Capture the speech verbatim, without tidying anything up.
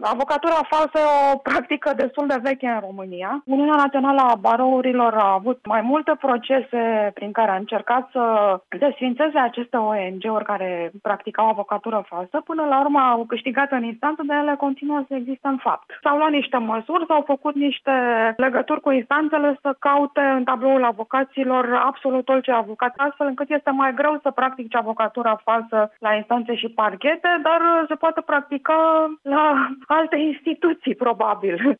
Avocatura falsă e o practică destul de veche în România. Uniunea Națională a Barourilor a avut mai multe procese prin care a încercat să desființeze aceste O N G-uri care practicau avocatură falsă. Până la urmă au câștigat în instanță, de ele continuă să existe în fapt. S-au luat niște măsuri, s-au făcut niște legături cu instanțele să caute în tabloul avocaților absolut orice avocat, astfel încât este mai greu să practici avocatura falsă la instanțe și parchete, dar se poate practica la alte instituții, probabil.